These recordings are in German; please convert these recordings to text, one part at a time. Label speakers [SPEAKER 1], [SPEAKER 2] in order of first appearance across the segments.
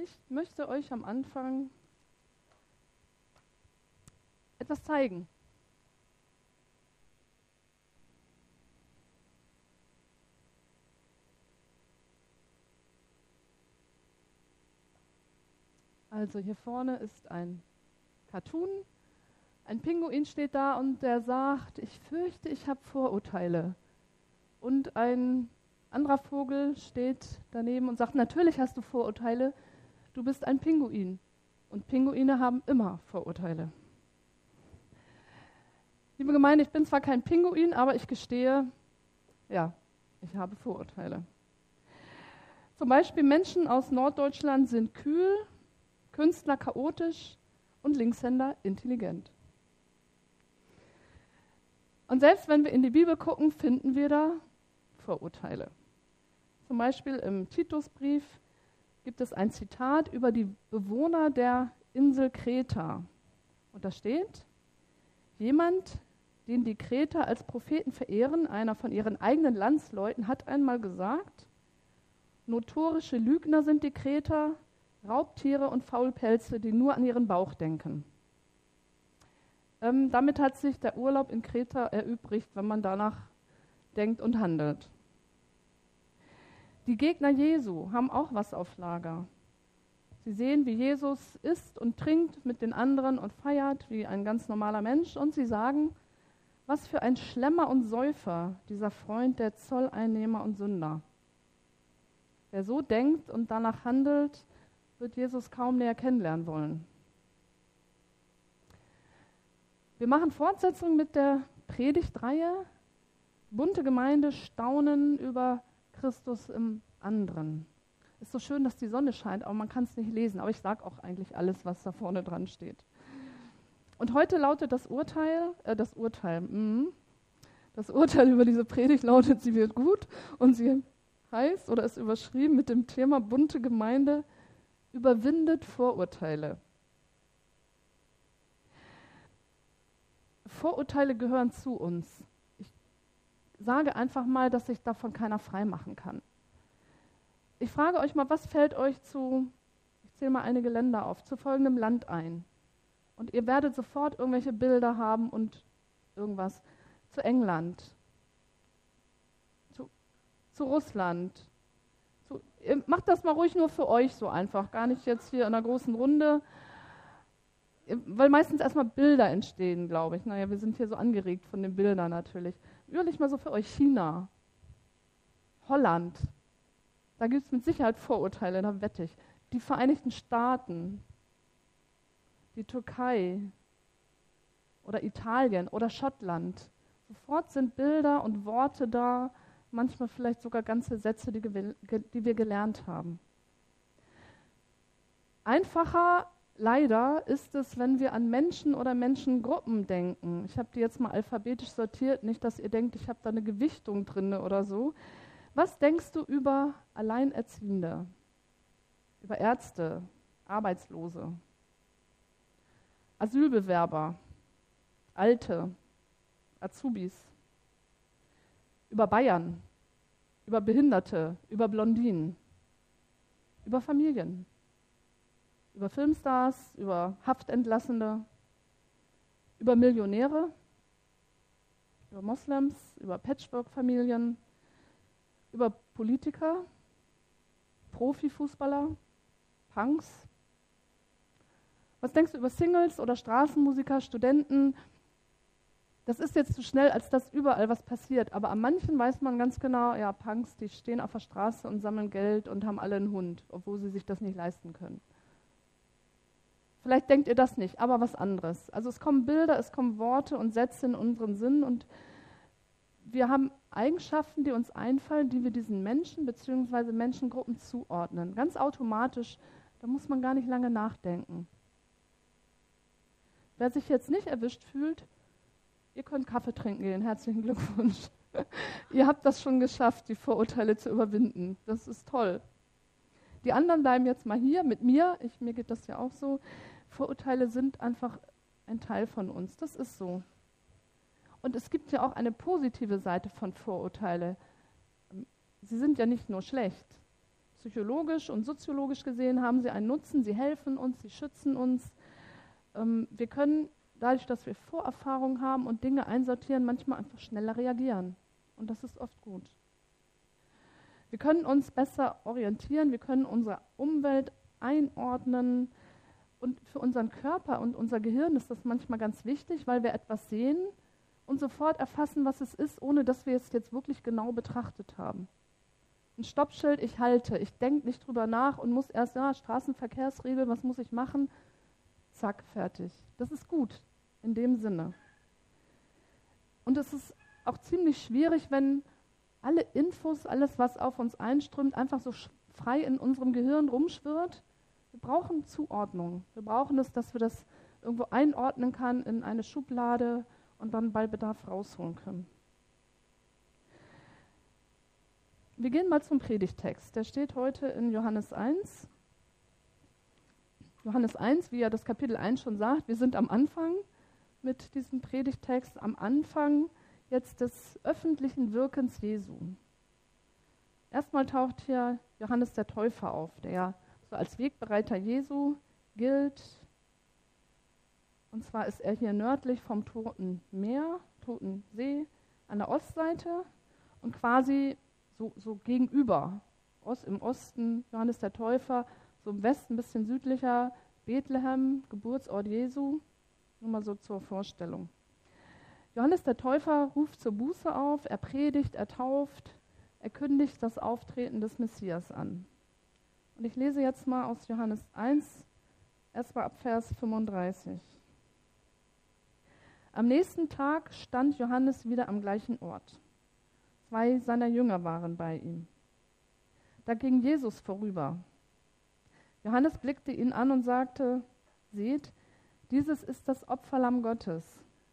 [SPEAKER 1] ich möchte euch am Anfang etwas zeigen. Also hier vorne ist ein Cartoon. Ein Pinguin steht da und der sagt, ich fürchte, ich habe Vorurteile. Und ein anderer Vogel steht daneben und sagt, natürlich hast du Vorurteile, du bist ein Pinguin. Und Pinguine haben immer Vorurteile. Liebe Gemeinde, ich bin zwar kein Pinguin, aber ich gestehe, ja, ich habe Vorurteile. Zum Beispiel Menschen aus Norddeutschland sind kühl, Künstler chaotisch und Linkshänder intelligent. Und selbst wenn wir in die Bibel gucken, finden wir da Vorurteile. Zum Beispiel im Titusbrief gibt es ein Zitat über die Bewohner der Insel Kreta. Und da steht, jemand, den die Kreter als Propheten verehren, einer von ihren eigenen Landsleuten, hat einmal gesagt, notorische Lügner sind die Kreter, Raubtiere und Faulpelze, die nur an ihren Bauch denken. Damit hat sich der Urlaub in Kreta erübrigt, wenn man danach denkt und handelt. Die Gegner Jesu haben auch was auf Lager. Sie sehen, wie Jesus isst und trinkt mit den anderen und feiert wie ein ganz normaler Mensch. Und sie sagen, was für ein Schlemmer und Säufer, dieser Freund der Zolleinnehmer und Sünder. Wer so denkt und danach handelt, wird Jesus kaum näher kennenlernen wollen. Wir machen Fortsetzung mit der Predigtreihe Bunte Gemeinde staunen über Christus im anderen. Ist so schön, dass die Sonne scheint, aber man kann es nicht lesen. Aber ich sage auch eigentlich alles, was da vorne dran steht. Und heute lautet das Urteil über diese Predigt lautet, sie wird gut und sie heißt oder ist überschrieben mit dem Thema Bunte Gemeinde überwindet Vorurteile. Vorurteile gehören zu uns. Ich sage einfach mal, dass sich davon keiner frei machen kann. Ich frage euch mal, was fällt euch ich zähle mal einige Länder auf, zu folgendem Land ein. Und ihr werdet sofort irgendwelche Bilder haben und irgendwas zu England, zu Russland. Ihr macht das mal ruhig nur für euch so einfach, gar nicht jetzt hier in einer großen Runde, weil meistens erstmal Bilder entstehen, glaube ich. Naja, wir sind hier so angeregt von den Bildern natürlich. Überlegt mal so für euch China, Holland, da gibt es mit Sicherheit Vorurteile, da wette ich. Die Vereinigten Staaten, die Türkei oder Italien oder Schottland. Sofort sind Bilder und Worte da, manchmal vielleicht sogar ganze Sätze, die wir gelernt haben. Einfacher, leider, ist es, wenn wir an Menschen oder Menschengruppen denken. Ich habe die jetzt mal alphabetisch sortiert, nicht, dass ihr denkt, ich habe da eine Gewichtung drin oder so. Was denkst du über Alleinerziehende, über Ärzte, Arbeitslose, Asylbewerber, Alte, Azubis, über Bayern, über Behinderte, über Blondinen, über Familien, über Filmstars, über Haftentlassene, über Millionäre, über Moslems, über Patchwork-Familien, über Politiker, Profifußballer, Punks. Was denkst du über Singles oder Straßenmusiker, Studenten? Das ist jetzt zu schnell, als dass überall was passiert. Aber an manchen weiß man ganz genau, ja, Punks, die stehen auf der Straße und sammeln Geld und haben alle einen Hund, obwohl sie sich das nicht leisten können. Vielleicht denkt ihr das nicht, aber was anderes. Also es kommen Bilder, es kommen Worte und Sätze in unseren Sinn und wir haben Eigenschaften, die uns einfallen, die wir diesen Menschen bzw. Menschengruppen zuordnen. Ganz automatisch, da muss man gar nicht lange nachdenken. Wer sich jetzt nicht erwischt fühlt, ihr könnt Kaffee trinken gehen. Herzlichen Glückwunsch. Ihr habt das schon geschafft, die Vorurteile zu überwinden. Das ist toll. Die anderen bleiben jetzt mal hier mit mir. Mir geht das ja auch so. Vorurteile sind einfach ein Teil von uns. Das ist so. Und es gibt ja auch eine positive Seite von Vorurteile. Sie sind ja nicht nur schlecht, Psychologisch und soziologisch gesehen haben sie einen Nutzen, sie helfen uns, sie schützen uns. Wir können dadurch, dass wir Vorerfahrung haben und Dinge einsortieren, manchmal einfach schneller reagieren. Und das ist oft gut. Wir können uns besser orientieren, wir können unsere Umwelt einordnen. Und für unseren Körper und unser Gehirn ist das manchmal ganz wichtig, weil wir etwas sehen und sofort erfassen, was es ist, ohne dass wir es jetzt wirklich genau betrachtet haben. Ein Stoppschild, ich halte, ich denke nicht drüber nach und muss erst, Straßenverkehrsregeln, was muss ich machen? Zack, fertig. Das ist gut in dem Sinne. Und es ist auch ziemlich schwierig, wenn alle Infos, alles, was auf uns einströmt, einfach so frei in unserem Gehirn rumschwirrt. Wir brauchen Zuordnung. Wir brauchen es, dass wir das irgendwo einordnen können in eine Schublade und dann bei Bedarf rausholen können. Wir gehen mal zum Predigtext. Der steht heute in Johannes 1. Johannes 1, wie ja das Kapitel 1 schon sagt, wir sind am Anfang mit diesem Predigtext, am Anfang jetzt des öffentlichen Wirkens Jesu. Erstmal taucht hier Johannes der Täufer auf, der ja so als Wegbereiter Jesu gilt. Und zwar ist er hier nördlich vom Toten See, an der Ostseite und quasi so gegenüber. Im Osten Johannes der Täufer, so im Westen ein bisschen südlicher Bethlehem, Geburtsort Jesu. Nur mal so zur Vorstellung. Johannes der Täufer ruft zur Buße auf, er predigt, er tauft, er kündigt das Auftreten des Messias an. Und ich lese jetzt mal aus Johannes 1, erstmal ab Vers 35. Am nächsten Tag stand Johannes wieder am gleichen Ort. 2 seiner Jünger waren bei ihm. Da ging Jesus vorüber. Johannes blickte ihn an und sagte, seht, dieses ist das Opferlamm Gottes.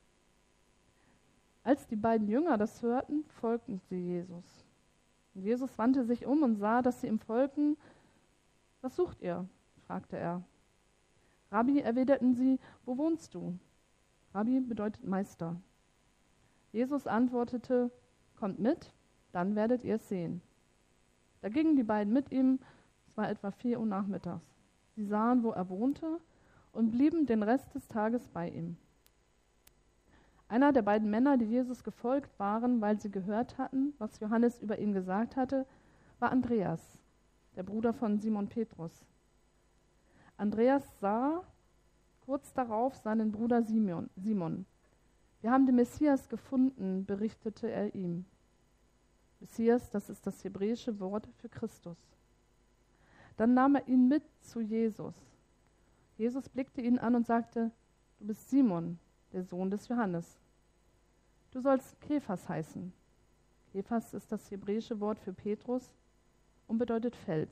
[SPEAKER 1] Als die beiden Jünger das hörten, folgten sie Jesus. Und Jesus wandte sich um und sah, dass sie ihm folgten. Was sucht ihr? Fragte er. Rabbi, erwiderten sie, wo wohnst du? Rabbi bedeutet Meister. Jesus antwortete, kommt mit, dann werdet ihr es sehen. Da gingen die beiden mit ihm, es war etwa 4 Uhr nachmittags. Sie sahen, wo er wohnte und blieben den Rest des Tages bei ihm. Einer der beiden Männer, die Jesus gefolgt waren, weil sie gehört hatten, was Johannes über ihn gesagt hatte, war Andreas, der Bruder von Simon Petrus. Andreas sah kurz darauf seinen Bruder Simon. Wir haben den Messias gefunden, berichtete er ihm. Messias, das ist das hebräische Wort für Christus. Dann nahm er ihn mit zu Jesus. Jesus blickte ihn an und sagte, du bist Simon, der Sohn des Johannes. Du sollst Kephas heißen. Kephas ist das hebräische Wort für Petrus und bedeutet Fels.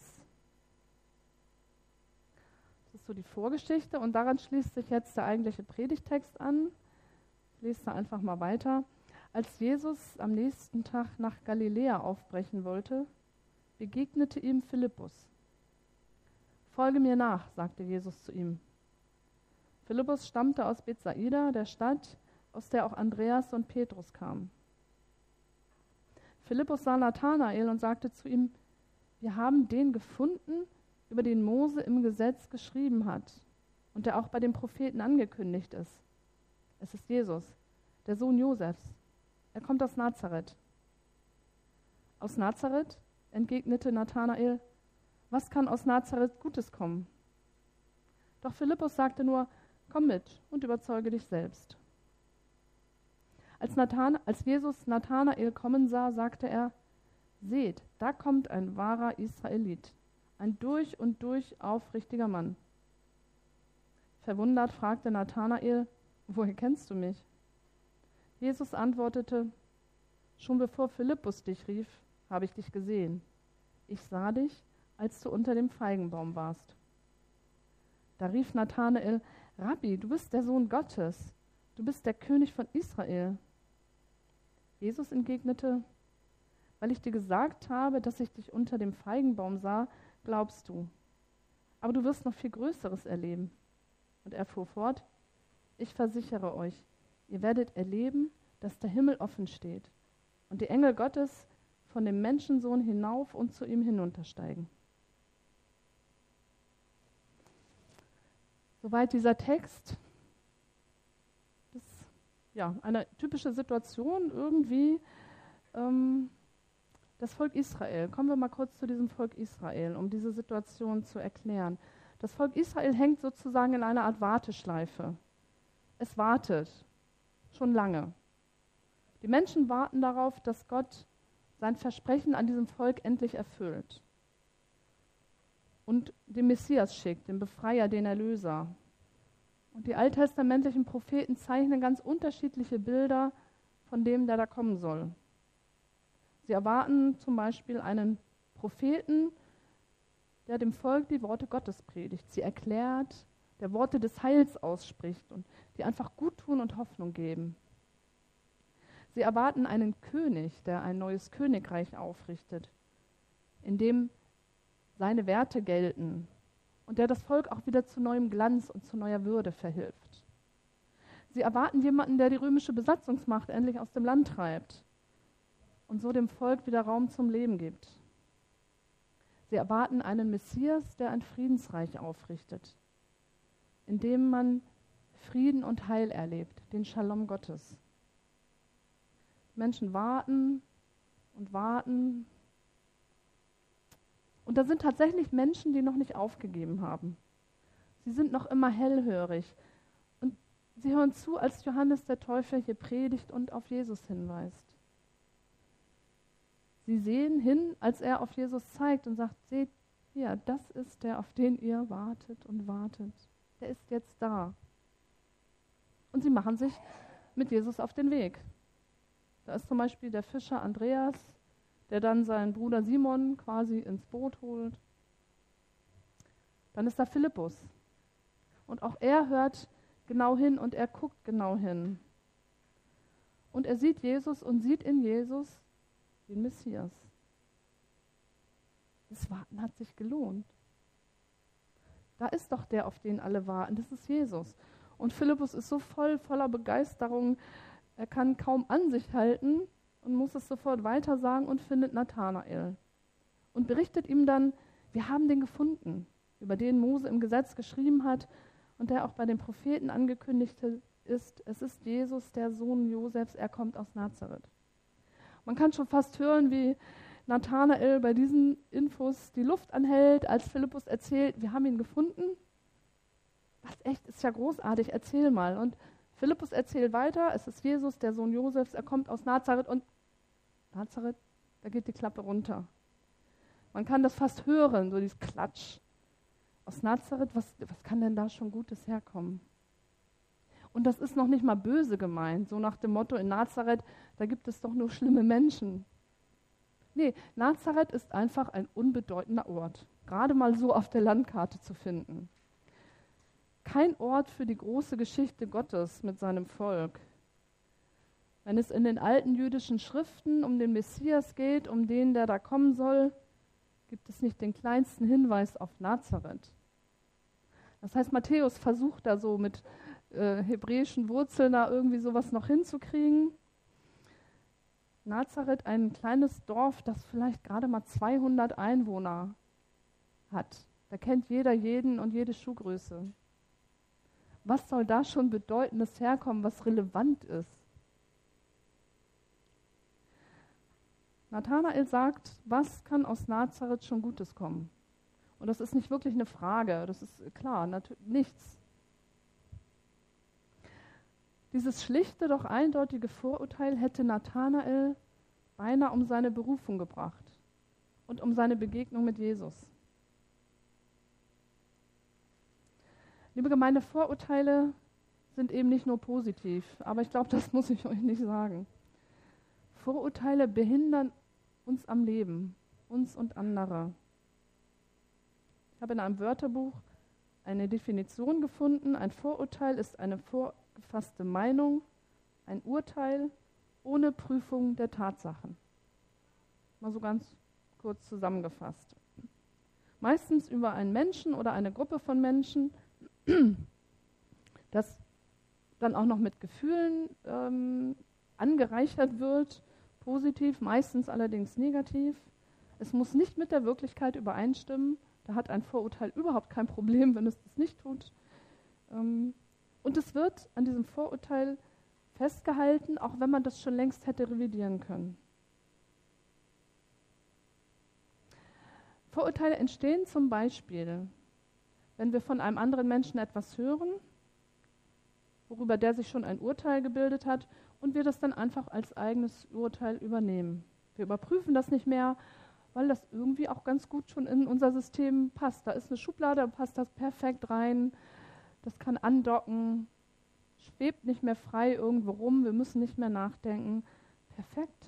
[SPEAKER 1] Das ist so die Vorgeschichte und daran schließt sich jetzt der eigentliche Predigtext an. Ich lese da einfach mal weiter. Als Jesus am nächsten Tag nach Galiläa aufbrechen wollte, begegnete ihm Philippus. Folge mir nach, sagte Jesus zu ihm. Philippus stammte aus Bethsaida, der Stadt, aus der auch Andreas und Petrus kamen. Philippus sah Nathanael und sagte zu ihm, wir haben den gefunden, über den Mose im Gesetz geschrieben hat und der auch bei den Propheten angekündigt ist. Es ist Jesus, der Sohn Josefs. Er kommt aus Nazareth. Aus Nazareth? Entgegnete Nathanael. Was kann aus Nazareth Gutes kommen? Doch Philippus sagte nur, komm mit und überzeuge dich selbst. Als Jesus Nathanael kommen sah, sagte er, seht, da kommt ein wahrer Israelit, ein durch und durch aufrichtiger Mann. Verwundert fragte Nathanael, woher kennst du mich? Jesus antwortete, schon bevor Philippus dich rief, habe ich dich gesehen. Ich sah dich, als du unter dem Feigenbaum warst. Da rief Nathanael, Rabbi, du bist der Sohn Gottes, du bist der König von Israel. Jesus entgegnete, weil ich dir gesagt habe, dass ich dich unter dem Feigenbaum sah, glaubst du. Aber du wirst noch viel Größeres erleben. Und er fuhr fort, ich versichere euch, ihr werdet erleben, dass der Himmel offen steht und die Engel Gottes von dem Menschensohn hinauf und zu ihm hinuntersteigen. Soweit dieser Text. Das ist ja eine typische Situation irgendwie. Das Volk Israel. Kommen wir mal kurz zu diesem Volk Israel, um diese Situation zu erklären. Das Volk Israel hängt sozusagen in einer Art Warteschleife. Es wartet schon lange. Die Menschen warten darauf, dass Gott sein Versprechen an diesem Volk endlich erfüllt und den Messias schickt, den Befreier, den Erlöser. Und die alttestamentlichen Propheten zeichnen ganz unterschiedliche Bilder von dem, der da kommen soll. Sie erwarten zum Beispiel einen Propheten, der dem Volk die Worte Gottes predigt, sie erklärt, der Worte des Heils ausspricht und die einfach gut tun und Hoffnung geben. Sie erwarten einen König, der ein neues Königreich aufrichtet, in dem seine Werte gelten und der das Volk auch wieder zu neuem Glanz und zu neuer Würde verhilft. Sie erwarten jemanden, der die römische Besatzungsmacht endlich aus dem Land treibt und so dem Volk wieder Raum zum Leben gibt. Sie erwarten einen Messias, der ein Friedensreich aufrichtet, in dem man Frieden und Heil erlebt, den Shalom Gottes. Menschen warten und warten. Und da sind tatsächlich Menschen, die noch nicht aufgegeben haben. Sie sind noch immer hellhörig. Und sie hören zu, als Johannes der Täufer hier predigt und auf Jesus hinweist. Sie sehen hin, als er auf Jesus zeigt und sagt, seht, ja, das ist der, auf den ihr wartet und wartet. Der ist jetzt da. Und sie machen sich mit Jesus auf den Weg. Da ist zum Beispiel der Fischer Andreas, der dann seinen Bruder Simon quasi ins Boot holt. Dann ist da Philippus. Und auch er hört genau hin und er guckt genau hin. Und er sieht Jesus und sieht in Jesus den Messias. Das Warten hat sich gelohnt. Da ist doch der, auf den alle warten. Das ist Jesus. Und Philippus ist so voller Begeisterung, er kann kaum an sich halten und muss es sofort weitersagen und findet Nathanael. Und berichtet ihm dann, wir haben den gefunden, über den Mose im Gesetz geschrieben hat und der auch bei den Propheten angekündigt ist. Es ist Jesus, der Sohn Josefs, er kommt aus Nazareth. Man kann schon fast hören, wie Nathanael bei diesen Infos die Luft anhält, als Philippus erzählt, wir haben ihn gefunden. Was echt, ist ja großartig, erzähl mal. Und Philippus erzählt weiter, es ist Jesus, der Sohn Josefs, er kommt aus Nazareth und Nazareth, da geht die Klappe runter. Man kann das fast hören, so dieses Klatsch. Aus Nazareth, was kann denn da schon Gutes herkommen? Und das ist noch nicht mal böse gemeint, so nach dem Motto, in Nazareth, da gibt es doch nur schlimme Menschen. Nee, Nazareth ist einfach ein unbedeutender Ort, gerade mal so auf der Landkarte zu finden. Kein Ort für die große Geschichte Gottes mit seinem Volk. Wenn es in den alten jüdischen Schriften um den Messias geht, um den, der da kommen soll, gibt es nicht den kleinsten Hinweis auf Nazareth. Das heißt, Matthäus versucht da so mit hebräischen Wurzeln da irgendwie sowas noch hinzukriegen. Nazareth, ein kleines Dorf, das vielleicht gerade mal 200 Einwohner hat. Da kennt jeder jeden und jede Schuhgröße. Was soll da schon Bedeutendes herkommen, was relevant ist? Nathanael sagt, was kann aus Nazareth schon Gutes kommen? Und das ist nicht wirklich eine Frage, das ist klar, nichts. Dieses schlichte, doch eindeutige Vorurteil hätte Nathanael beinahe um seine Berufung gebracht und um seine Begegnung mit Jesus. Liebe Gemeinde, Vorurteile sind eben nicht nur positiv, aber ich glaube, das muss ich euch nicht sagen. Vorurteile behindern uns am Leben, uns und andere. Ich habe in einem Wörterbuch eine Definition gefunden. Ein Vorurteil ist eine vorgefasste Meinung, ein Urteil ohne Prüfung der Tatsachen. Mal so ganz kurz zusammengefasst. Meistens über einen Menschen oder eine Gruppe von Menschen, das dann auch noch mit Gefühlen angereichert wird, positiv, meistens allerdings negativ. Es muss nicht mit der Wirklichkeit übereinstimmen. Da hat ein Vorurteil überhaupt kein Problem, wenn es das nicht tut. Und es wird an diesem Vorurteil festgehalten, auch wenn man das schon längst hätte revidieren können. Vorurteile entstehen zum Beispiel, wenn wir von einem anderen Menschen etwas hören, worüber der sich schon ein Urteil gebildet hat, und wir das dann einfach als eigenes Urteil übernehmen. Wir überprüfen das nicht mehr, weil das irgendwie auch ganz gut schon in unser System passt. Da ist eine Schublade, da passt das perfekt rein, das kann andocken, schwebt nicht mehr frei irgendwo rum, wir müssen nicht mehr nachdenken. Perfekt.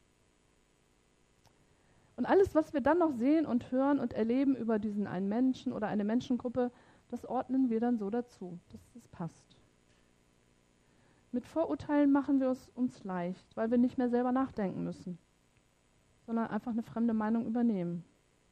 [SPEAKER 1] Und alles, was wir dann noch sehen und hören und erleben über diesen einen Menschen oder eine Menschengruppe, das ordnen wir dann so dazu, dass es passt. Mit Vorurteilen machen wir es uns leicht, weil wir nicht mehr selber nachdenken müssen, sondern einfach eine fremde Meinung übernehmen.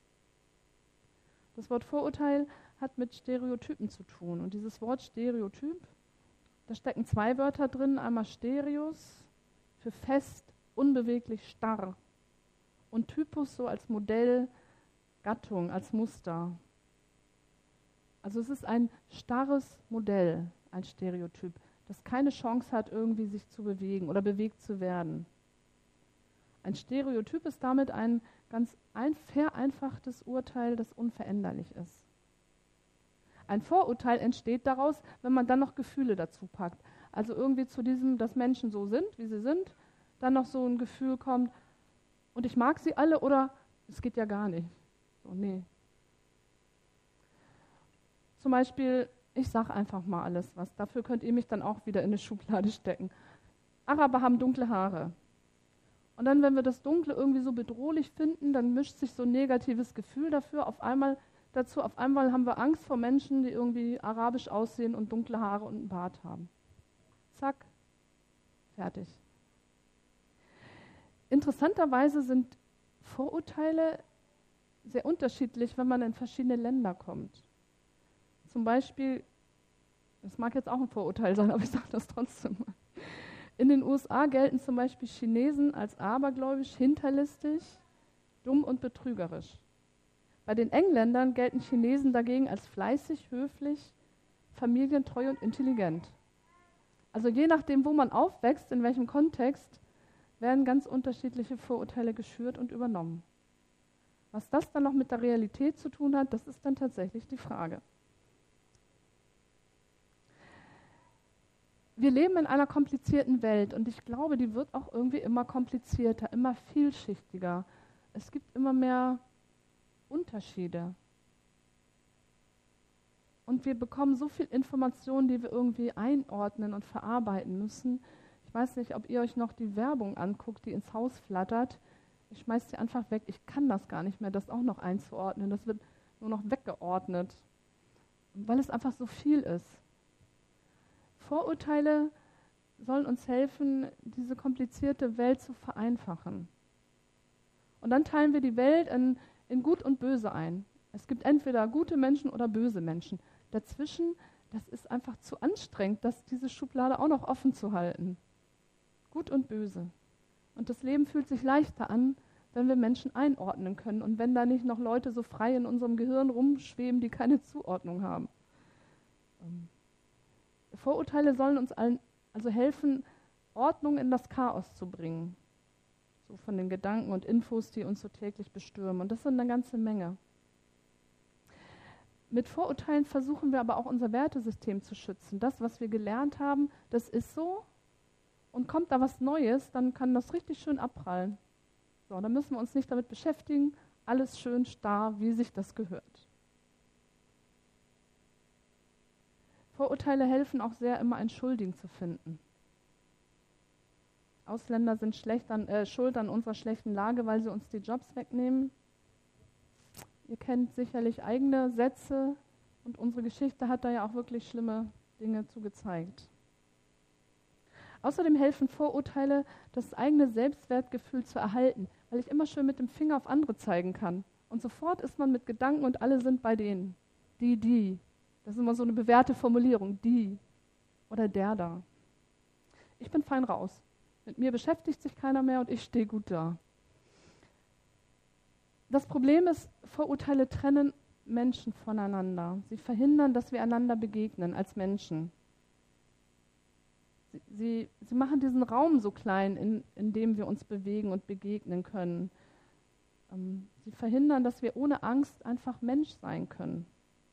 [SPEAKER 1] Das Wort Vorurteil hat mit Stereotypen zu tun. Und dieses Wort Stereotyp, da stecken zwei Wörter drin. Einmal Stereos für fest, unbeweglich, starr. Und Typus so als Modell, Gattung, als Muster. Also es ist ein starres Modell, ein Stereotyp, das keine Chance hat, irgendwie sich zu bewegen oder bewegt zu werden. Ein Stereotyp ist damit ein ganz vereinfachtes Urteil, das unveränderlich ist. Ein Vorurteil entsteht daraus, wenn man dann noch Gefühle dazu packt. Also irgendwie zu diesem, dass Menschen so sind, wie sie sind, dann noch so ein Gefühl kommt, und ich mag sie alle oder es geht ja gar nicht. So, nee. Zum Beispiel, ich sage einfach mal alles was. Dafür könnt ihr mich dann auch wieder in eine Schublade stecken. Araber haben dunkle Haare. Und dann, wenn wir das Dunkle irgendwie so bedrohlich finden, dann mischt sich so ein negatives Gefühl dafür auf einmal dazu. Auf einmal haben wir Angst vor Menschen, die irgendwie arabisch aussehen und dunkle Haare und einen Bart haben. Zack, fertig. Interessanterweise sind Vorurteile sehr unterschiedlich, wenn man in verschiedene Länder kommt. Zum Beispiel, das mag jetzt auch ein Vorurteil sein, aber ich sage das trotzdem mal. In den USA gelten zum Beispiel Chinesen als abergläubisch, hinterlistig, dumm und betrügerisch. Bei den Engländern gelten Chinesen dagegen als fleißig, höflich, familientreu und intelligent. Also je nachdem, wo man aufwächst, in welchem Kontext, werden ganz unterschiedliche Vorurteile geschürt und übernommen. Was das dann noch mit der Realität zu tun hat, das ist dann tatsächlich die Frage. Wir leben in einer komplizierten Welt und ich glaube, die wird auch irgendwie immer komplizierter, immer vielschichtiger. Es gibt immer mehr Unterschiede. Und wir bekommen so viel Information, die wir irgendwie einordnen und verarbeiten müssen. Ich weiß nicht, ob ihr euch noch die Werbung anguckt, die ins Haus flattert. Ich schmeiß die einfach weg. Ich kann das gar nicht mehr, das auch noch einzuordnen. Das wird nur noch weggeordnet, weil es einfach so viel ist. Vorurteile sollen uns helfen, diese komplizierte Welt zu vereinfachen. Und dann teilen wir die Welt in Gut und Böse ein. Es gibt entweder gute Menschen oder böse Menschen. Dazwischen, das ist einfach zu anstrengend, diese Schublade auch noch offen zu halten. Gut und böse. Und das Leben fühlt sich leichter an, wenn wir Menschen einordnen können und wenn da nicht noch Leute so frei in unserem Gehirn rumschweben, die keine Zuordnung haben. Vorurteile sollen uns allen also helfen, Ordnung in das Chaos zu bringen. So von den Gedanken und Infos, die uns so täglich bestürmen. Und das sind eine ganze Menge. Mit Vorurteilen versuchen wir aber auch unser Wertesystem zu schützen. Das, was wir gelernt haben, das ist so. Und kommt da was Neues, dann kann das richtig schön abprallen. So, dann müssen wir uns nicht damit beschäftigen. Alles schön starr, wie sich das gehört. Vorurteile helfen auch sehr, immer einen Schuldigen zu finden. Ausländer sind schuld an unserer schlechten Lage, weil sie uns die Jobs wegnehmen. Ihr kennt sicherlich eigene Sätze und unsere Geschichte hat da ja auch wirklich schlimme Dinge zu gezeigt. Außerdem helfen Vorurteile, das eigene Selbstwertgefühl zu erhalten, weil ich immer schön mit dem Finger auf andere zeigen kann. Und sofort ist man mit Gedanken und alle sind bei denen. Die. Das ist immer so eine bewährte Formulierung. Die oder der da. Ich bin fein raus. Mit mir beschäftigt sich keiner mehr und ich stehe gut da. Das Problem ist, Vorurteile trennen Menschen voneinander. Sie verhindern, dass wir einander begegnen als Menschen. Sie machen diesen Raum so klein, in dem wir uns bewegen und begegnen können. Sie verhindern, dass wir ohne Angst einfach Mensch sein können.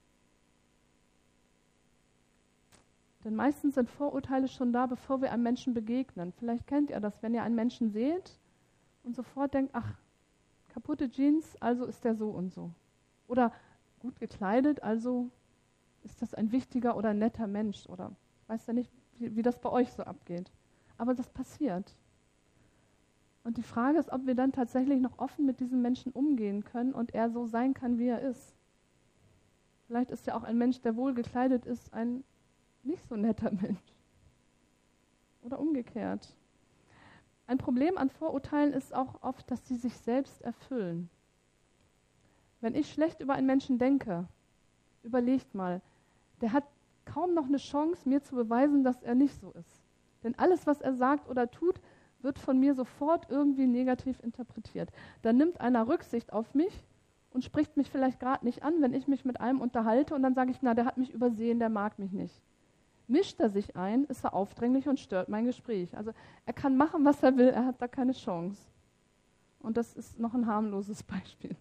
[SPEAKER 1] Denn meistens sind Vorurteile schon da, bevor wir einem Menschen begegnen. Vielleicht kennt ihr das, wenn ihr einen Menschen seht und sofort denkt, ach, kaputte Jeans, also ist der so und so. Oder gut gekleidet, also ist das ein wichtiger oder netter Mensch. Oder ich weiß ja nicht, wie das bei euch so abgeht. Aber das passiert. Und die Frage ist, ob wir dann tatsächlich noch offen mit diesem Menschen umgehen können und er so sein kann, wie er ist. Vielleicht ist ja auch ein Mensch, der wohl gekleidet ist, ein nicht so netter Mensch. Oder umgekehrt. Ein Problem an Vorurteilen ist auch oft, dass sie sich selbst erfüllen. Wenn ich schlecht über einen Menschen denke, überlegt mal, der hat kaum noch eine Chance, mir zu beweisen, dass er nicht so ist. Denn alles, was er sagt oder tut, wird von mir sofort irgendwie negativ interpretiert. Dann nimmt einer Rücksicht auf mich und spricht mich vielleicht gerade nicht an, wenn ich mich mit einem unterhalte und dann sage ich, na, der hat mich übersehen, der mag mich nicht. Mischt er sich ein, ist er aufdringlich und stört mein Gespräch. Also er kann machen, was er will, er hat da keine Chance. Und das ist noch ein harmloses Beispiel.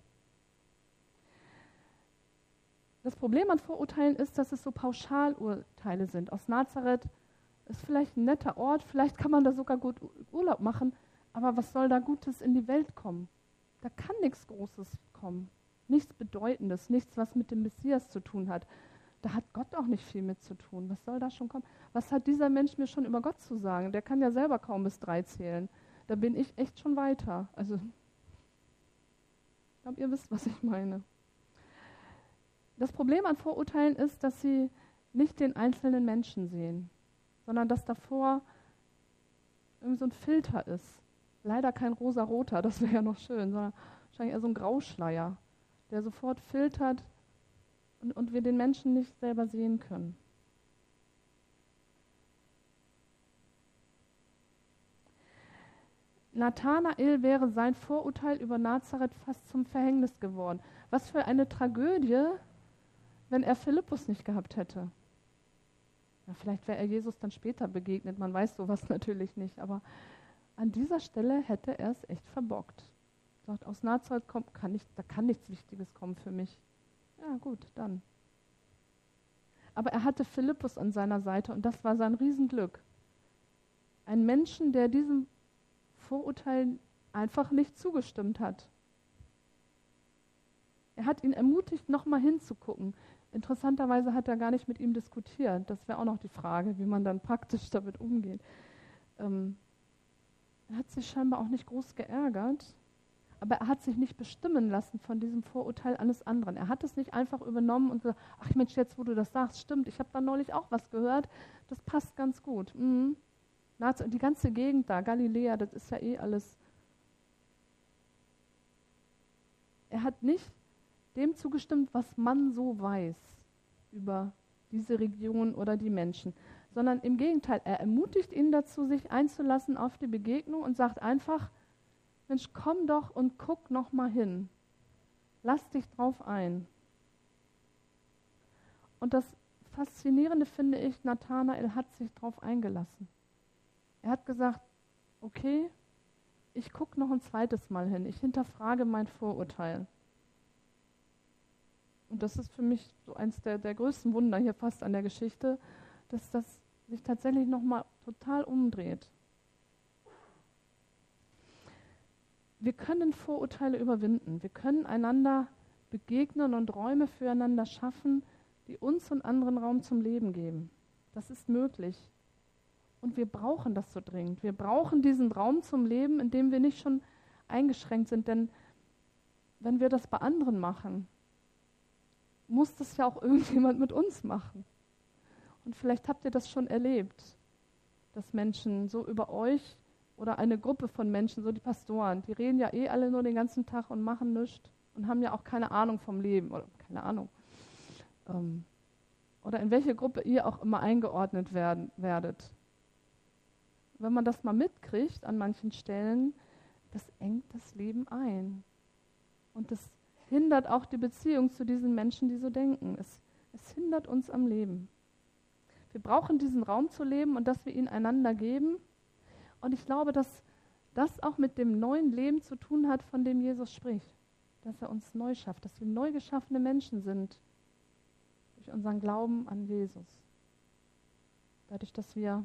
[SPEAKER 1] Das Problem an Vorurteilen ist, dass es so Pauschalurteile sind. Aus Nazareth ist vielleicht ein netter Ort, vielleicht kann man da sogar gut Urlaub machen, aber was soll da Gutes in die Welt kommen? Da kann nichts Großes kommen, nichts Bedeutendes, nichts, was mit dem Messias zu tun hat. Da hat Gott auch nicht viel mit zu tun. Was soll da schon kommen? Was hat dieser Mensch mir schon über Gott zu sagen? Der kann ja selber kaum bis 3 zählen. Da bin ich echt schon weiter. Also, ich glaube, ihr wisst, was ich meine. Das Problem an Vorurteilen ist, dass sie nicht den einzelnen Menschen sehen, sondern dass davor irgendwie so ein Filter ist. Leider kein rosa-roter, das wäre ja noch schön, sondern wahrscheinlich eher so ein Grauschleier, der sofort filtert und wir den Menschen nicht selber sehen können. Nathanael wäre sein Vorurteil über Nazareth fast zum Verhängnis geworden. Was für eine Tragödie, wenn er Philippus nicht gehabt hätte. Ja, vielleicht wäre er Jesus dann später begegnet, man weiß sowas natürlich nicht, aber an dieser Stelle hätte er es echt verbockt. Sagt, aus Nazareth da kann nichts Wichtiges kommen für mich. Ja gut, dann. Aber er hatte Philippus an seiner Seite und das war sein Riesenglück. Ein Menschen, der diesem Vorurteil einfach nicht zugestimmt hat. Er hat ihn ermutigt, nochmal hinzugucken. Interessanterweise hat er gar nicht mit ihm diskutiert. Das wäre auch noch die Frage, wie man dann praktisch damit umgeht. Er hat sich scheinbar auch nicht groß geärgert, aber er hat sich nicht bestimmen lassen von diesem Vorurteil eines anderen. Er hat es nicht einfach übernommen und gesagt, ach Mensch, jetzt wo du das sagst, stimmt, ich habe da neulich auch was gehört, das passt ganz gut. Die ganze Gegend da, Galiläa, das ist ja eh alles. Er hat nicht dem zugestimmt, was man so weiß über diese Region oder die Menschen, sondern im Gegenteil, er ermutigt ihn dazu, sich einzulassen auf die Begegnung und sagt einfach, Mensch, komm doch und guck noch mal hin. Lass dich drauf ein. Und das Faszinierende finde ich, Nathanael hat sich drauf eingelassen. Er hat gesagt, okay, ich gucke noch ein zweites Mal hin. Ich hinterfrage mein Vorurteil. Und das ist für mich so eins der größten Wunder hier fast an der Geschichte, dass das sich tatsächlich nochmal total umdreht. Wir können Vorurteile überwinden. Wir können einander begegnen und Räume füreinander schaffen, die uns und anderen Raum zum Leben geben. Das ist möglich. Und wir brauchen das so dringend. Wir brauchen diesen Raum zum Leben, in dem wir nicht schon eingeschränkt sind. Denn wenn wir das bei anderen machen, muss das ja auch irgendjemand mit uns machen. Und vielleicht habt ihr das schon erlebt, dass Menschen so über euch oder eine Gruppe von Menschen, so die Pastoren, die reden ja eh alle nur den ganzen Tag und machen nichts und haben ja auch keine Ahnung vom Leben oder keine Ahnung. Oder in welche Gruppe ihr auch immer eingeordnet werdet. Wenn man das mal mitkriegt an manchen Stellen, das engt das Leben ein. Und das hindert auch die Beziehung zu diesen Menschen, die so denken. Es hindert uns am Leben. Wir brauchen diesen Raum zu leben und dass wir ihn einander geben. Und ich glaube, dass das auch mit dem neuen Leben zu tun hat, von dem Jesus spricht. Dass er uns neu schafft, dass wir neu geschaffene Menschen sind durch unseren Glauben an Jesus. Dadurch, dass wir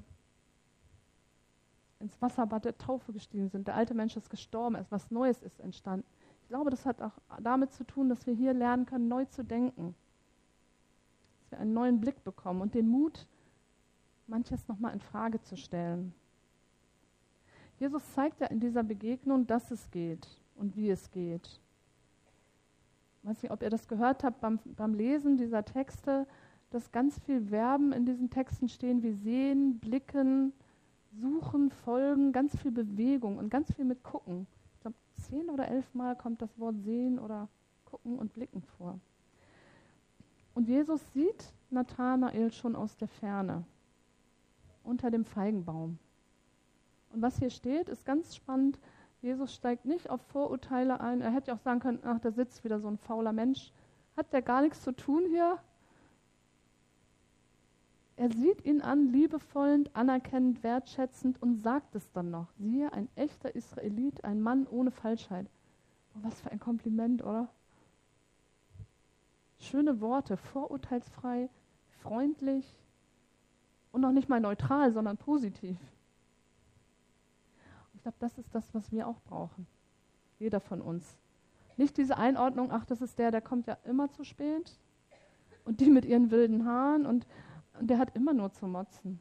[SPEAKER 1] ins Wasserbad der Taufe gestiegen sind. Der alte Mensch ist gestorben, etwas Neues ist entstanden. Ich glaube, das hat auch damit zu tun, dass wir hier lernen können, neu zu denken. Dass wir einen neuen Blick bekommen und den Mut, manches nochmal in Frage zu stellen. Jesus zeigt ja in dieser Begegnung, dass es geht und wie es geht. Ich weiß nicht, ob ihr das gehört habt beim Lesen dieser Texte, dass ganz viel Verben in diesen Texten stehen, wie sehen, blicken, suchen, folgen, ganz viel Bewegung und ganz viel mit gucken. Ich glaube, 10 oder 11 Mal kommt das Wort sehen oder gucken und blicken vor. Und Jesus sieht Nathanael schon aus der Ferne, unter dem Feigenbaum. Und was hier steht, ist ganz spannend. Jesus steigt nicht auf Vorurteile ein. Er hätte auch sagen können, ach, da sitzt wieder so ein fauler Mensch. Hat der gar nichts zu tun hier? Er sieht ihn an, liebevoll, anerkennend, wertschätzend und sagt es dann noch. Siehe, ein echter Israelit, ein Mann ohne Falschheit. Oh, was für ein Kompliment, oder? Schöne Worte, vorurteilsfrei, freundlich und noch nicht mal neutral, sondern positiv. Ich glaube, das ist das, was wir auch brauchen. Jeder von uns. Nicht diese Einordnung, ach, das ist der kommt ja immer zu spät. Und die mit ihren wilden Haaren und der hat immer nur zu motzen.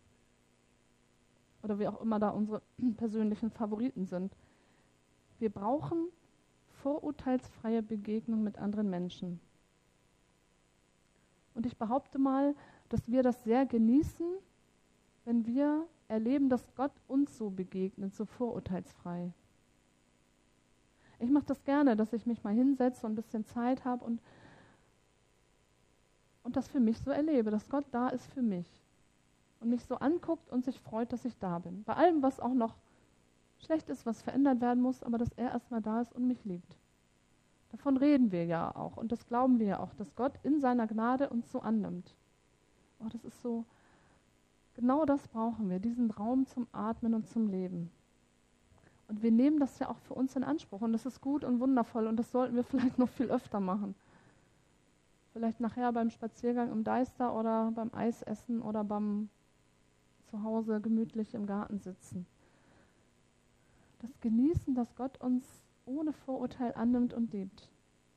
[SPEAKER 1] Oder wie auch immer da unsere persönlichen Favoriten sind. Wir brauchen vorurteilsfreie Begegnung mit anderen Menschen. Und ich behaupte mal, dass wir das sehr genießen, wenn wir erleben, dass Gott uns so begegnet, so vorurteilsfrei. Ich mache das gerne, dass ich mich mal hinsetze und ein bisschen Zeit habe und das für mich so erlebe, dass Gott da ist für mich und mich so anguckt und sich freut, dass ich da bin. Bei allem, was auch noch schlecht ist, was verändert werden muss, aber dass er erstmal da ist und mich liebt. Davon reden wir ja auch und das glauben wir ja auch, dass Gott in seiner Gnade uns so annimmt. Oh, das ist so, genau das brauchen wir, diesen Raum zum Atmen und zum Leben. Und wir nehmen das ja auch für uns in Anspruch und das ist gut und wundervoll und das sollten wir vielleicht noch viel öfter machen. Vielleicht nachher beim Spaziergang im Deister oder beim Eisessen oder beim Zuhause gemütlich im Garten sitzen. Das Genießen, dass Gott uns ohne Vorurteil annimmt und liebt.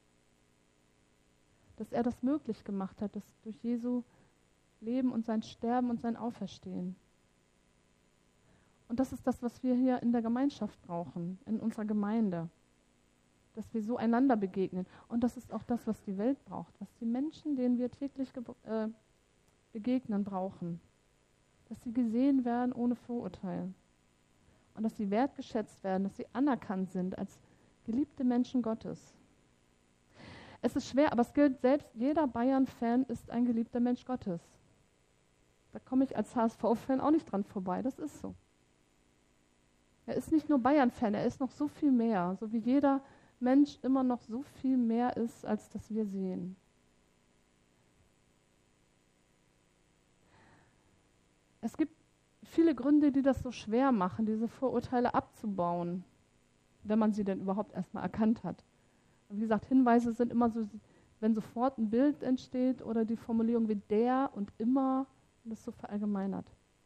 [SPEAKER 1] Dass er das möglich gemacht hat, dass durch Jesu Leben und sein Sterben und sein Auferstehen. Und das ist das, was wir hier in der Gemeinschaft brauchen, in unserer Gemeinde. Dass wir so einander begegnen. Und das ist auch das, was die Welt braucht, was die Menschen, denen wir täglich begegnen, brauchen. Dass sie gesehen werden ohne Vorurteil. Und dass sie wertgeschätzt werden, dass sie anerkannt sind als geliebte Menschen Gottes. Es ist schwer, aber es gilt selbst, jeder Bayern-Fan ist ein geliebter Mensch Gottes. Da komme ich als HSV-Fan auch nicht dran vorbei, das ist so. Er ist nicht nur Bayern-Fan, er ist noch so viel mehr, so wie jeder Mensch immer noch so viel mehr ist, als das wir sehen. Es gibt viele Gründe, die das so schwer machen, diese Vorurteile abzubauen, wenn man sie denn überhaupt erstmal erkannt hat. Und wie gesagt, Hinweise sind immer so, wenn sofort ein Bild entsteht oder die Formulierung wie der und immer, und das so verallgemeinert.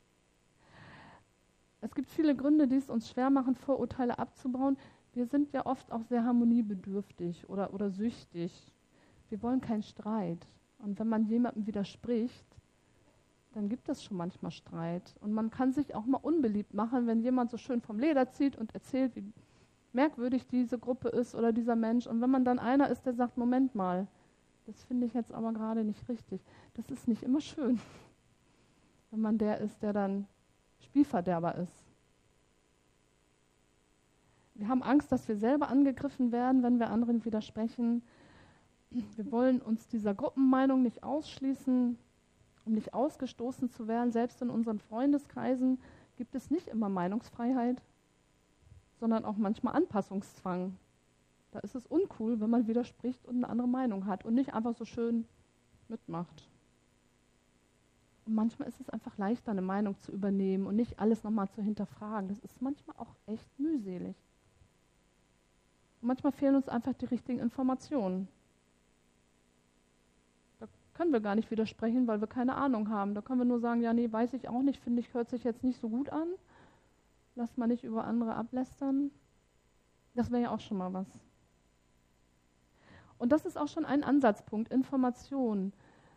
[SPEAKER 1] Es gibt viele Gründe, die es uns schwer machen, Vorurteile abzubauen. Wir sind ja oft auch sehr harmoniebedürftig oder süchtig. Wir wollen keinen Streit. Und wenn man jemandem widerspricht, dann gibt es schon manchmal Streit. Und man kann sich auch mal unbeliebt machen, wenn jemand so schön vom Leder zieht und erzählt, wie merkwürdig diese Gruppe ist oder dieser Mensch. Und wenn man dann einer ist, der sagt, Moment mal, das finde ich jetzt aber gerade nicht richtig. Das ist nicht immer schön, wenn man der ist, der dann Spielverderber ist. Wir haben Angst, dass wir selber angegriffen werden, wenn wir anderen widersprechen. Wir wollen uns dieser Gruppenmeinung nicht ausschließen, um nicht ausgestoßen zu werden. Selbst in unseren Freundeskreisen gibt es nicht immer Meinungsfreiheit, sondern auch manchmal Anpassungszwang. Da ist es uncool, wenn man widerspricht und eine andere Meinung hat und nicht einfach so schön mitmacht. Und manchmal ist es einfach leichter, eine Meinung zu übernehmen und nicht alles nochmal zu hinterfragen. Das ist manchmal auch echt mühselig. Und manchmal fehlen uns einfach die richtigen Informationen. Da können wir gar nicht widersprechen, weil wir keine Ahnung haben. Da können wir nur sagen, ja, nee, weiß ich auch nicht, finde ich, hört sich jetzt nicht so gut an. Lass mal nicht über andere ablästern. Das wäre ja auch schon mal was. Und das ist auch schon ein Ansatzpunkt, Information,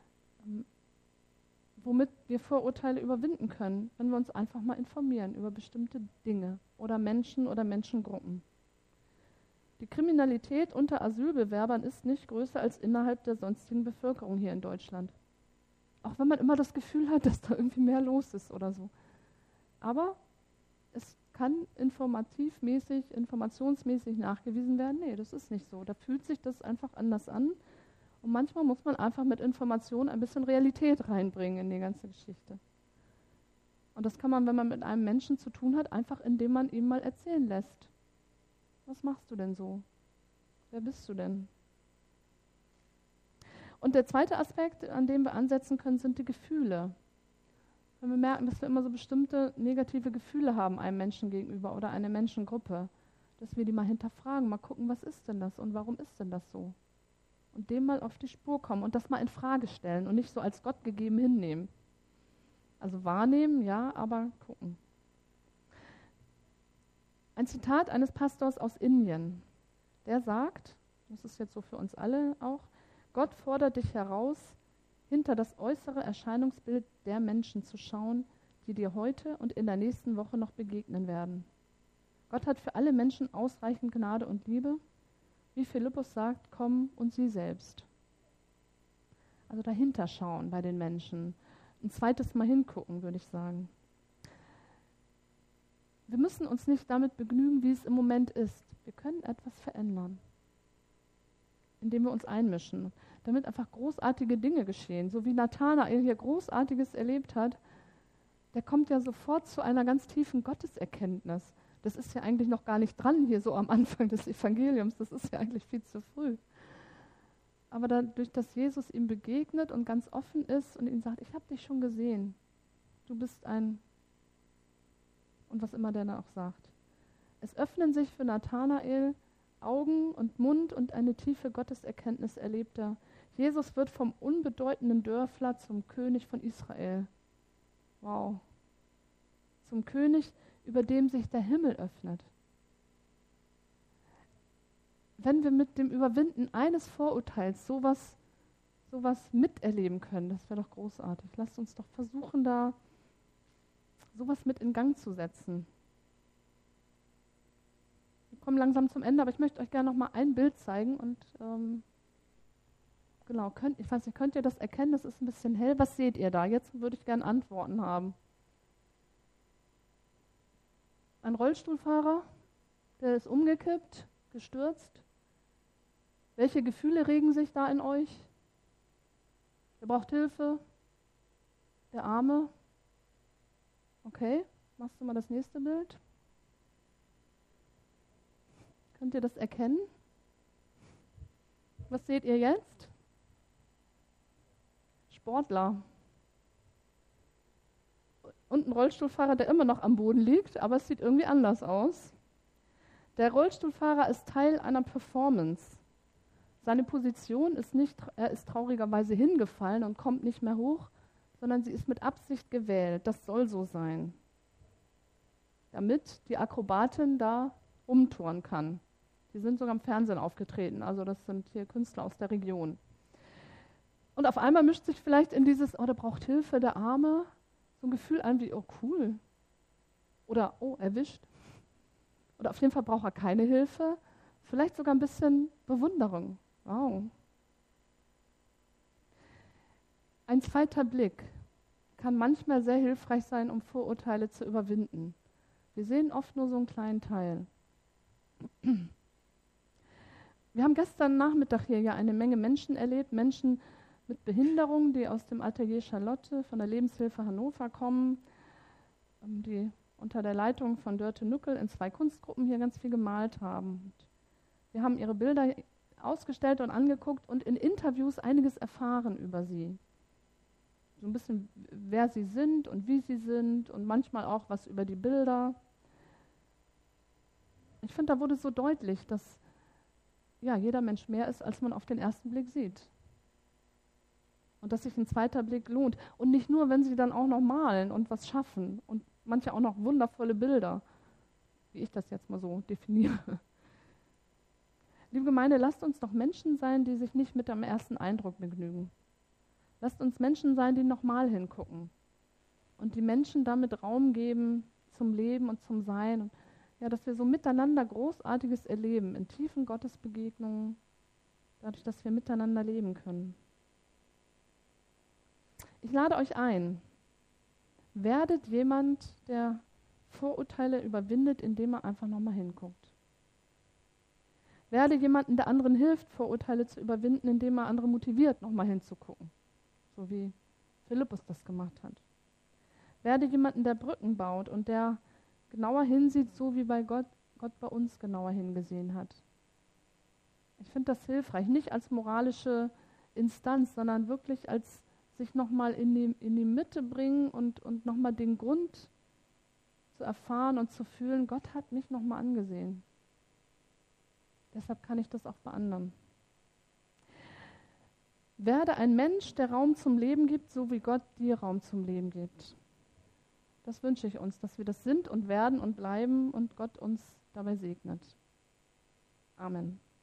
[SPEAKER 1] womit wir Vorurteile überwinden können, wenn wir uns einfach mal informieren über bestimmte Dinge oder Menschen oder Menschengruppen. Die Kriminalität unter Asylbewerbern ist nicht größer als innerhalb der sonstigen Bevölkerung hier in Deutschland. Auch wenn man immer das Gefühl hat, dass da irgendwie mehr los ist oder so. Aber es kann informationsmäßig nachgewiesen werden, nee, das ist nicht so. Da fühlt sich das einfach anders an. Und manchmal muss man einfach mit Informationen ein bisschen Realität reinbringen in die ganze Geschichte. Und das kann man, wenn man mit einem Menschen zu tun hat, einfach indem man ihm mal erzählen lässt. Was machst du denn so? Wer bist du denn? Und der zweite Aspekt, an dem wir ansetzen können, sind die Gefühle. Wenn wir merken, dass wir immer so bestimmte negative Gefühle haben einem Menschen gegenüber oder einer Menschengruppe, dass wir die mal hinterfragen, mal gucken, was ist denn das und warum ist denn das so? Und dem mal auf die Spur kommen und das mal in Frage stellen und nicht so als Gott gegeben hinnehmen. Also wahrnehmen, ja, aber gucken. Ein Zitat eines Pastors aus Indien, der sagt, das ist jetzt so für uns alle auch, Gott fordert dich heraus, hinter das äußere Erscheinungsbild der Menschen zu schauen, die dir heute und in der nächsten Woche noch begegnen werden. Gott hat für alle Menschen ausreichend Gnade und Liebe. Wie Philippus sagt, komm und sieh selbst. Also dahinter schauen bei den Menschen. Ein zweites Mal hingucken, würde ich sagen. Wir müssen uns nicht damit begnügen, wie es im Moment ist. Wir können etwas verändern, indem wir uns einmischen, damit einfach großartige Dinge geschehen. So wie Nathanael hier Großartiges erlebt hat, der kommt ja sofort zu einer ganz tiefen Gotteserkenntnis. Das ist ja eigentlich noch gar nicht dran hier so am Anfang des Evangeliums. Das ist ja eigentlich viel zu früh. Aber dadurch, dass Jesus ihm begegnet und ganz offen ist und ihm sagt, ich habe dich schon gesehen. Du bist ein... Und was immer der da auch sagt. Es öffnen sich für Nathanael Augen und Mund und eine tiefe Gotteserkenntnis erlebt er. Jesus wird vom unbedeutenden Dörfler zum König von Israel. Wow. Zum König, über dem sich der Himmel öffnet. Wenn wir mit dem Überwinden eines Vorurteils sowas miterleben können, das wäre doch großartig. Lasst uns doch versuchen, da sowas mit in Gang zu setzen. Wir kommen langsam zum Ende, aber ich möchte euch gerne noch mal ein Bild zeigen und genau, ich weiß nicht, könnt ihr das erkennen? Das ist ein bisschen hell. Was seht ihr da? Jetzt würde ich gerne Antworten haben. Ein Rollstuhlfahrer, der ist umgekippt, gestürzt. Welche Gefühle regen sich da in euch? Der braucht Hilfe. Der Arme. Okay, machst du mal das nächste Bild? Könnt ihr das erkennen? Was seht ihr jetzt? Sportler. Und ein Rollstuhlfahrer, der immer noch am Boden liegt, aber es sieht irgendwie anders aus. Der Rollstuhlfahrer ist Teil einer Performance. Seine Position ist nicht, er ist traurigerweise hingefallen und kommt nicht mehr hoch, sondern sie ist mit Absicht gewählt. Das soll so sein, damit die Akrobatin da umtouren kann. Die sind sogar im Fernsehen aufgetreten, also das sind hier Künstler aus der Region. Und auf einmal mischt sich vielleicht in dieses, oh, der braucht Hilfe, der Arme, so ein Gefühl ein wie, oh, cool. Oder, oh, erwischt. Oder auf jeden Fall braucht er keine Hilfe. Vielleicht sogar ein bisschen Bewunderung. Wow. Ein zweiter Blick kann manchmal sehr hilfreich sein, um Vorurteile zu überwinden. Wir sehen oft nur so einen kleinen Teil. Wir haben gestern Nachmittag hier ja eine Menge Menschen erlebt, Menschen mit Behinderung, die aus dem Atelier Charlotte von der Lebenshilfe Hannover kommen, die unter der Leitung von Dörte Nuckel in 2 Kunstgruppen hier ganz viel gemalt haben. Und Wir haben ihre Bilder ausgestellt und angeguckt und in Interviews einiges erfahren über sie. So ein bisschen, wer sie sind und wie sie sind und manchmal auch was über die Bilder. Ich finde, da wurde so deutlich, dass ja, jeder Mensch mehr ist, als man auf den ersten Blick sieht. Und dass sich ein zweiter Blick lohnt. Und nicht nur, wenn sie dann auch noch malen und was schaffen. Und manche auch noch wundervolle Bilder, wie ich das jetzt mal so definiere. Liebe Gemeinde, lasst uns doch Menschen sein, die sich nicht mit dem ersten Eindruck begnügen. Lasst uns Menschen sein, die nochmal hingucken. Und die Menschen damit Raum geben zum Leben und zum Sein. Und ja, dass wir so miteinander Großartiges erleben, in tiefen Gottesbegegnungen, dadurch, dass wir miteinander leben können. Ich lade euch ein, werdet jemand, der Vorurteile überwindet, indem er einfach nochmal hinguckt. Werde jemanden, der anderen hilft, Vorurteile zu überwinden, indem er andere motiviert, nochmal hinzugucken. So wie Philippus das gemacht hat. Werde jemanden, der Brücken baut und der genauer hinsieht, so wie bei Gott bei uns genauer hingesehen hat. Ich finde das hilfreich, nicht als moralische Instanz, sondern wirklich als sich nochmal in die Mitte bringen und nochmal den Grund zu erfahren und zu fühlen, Gott hat mich nochmal angesehen. Deshalb kann ich das auch bei anderen. Werde ein Mensch, der Raum zum Leben gibt, so wie Gott dir Raum zum Leben gibt. Das wünsche ich uns, dass wir das sind und werden und bleiben und Gott uns dabei segnet. Amen.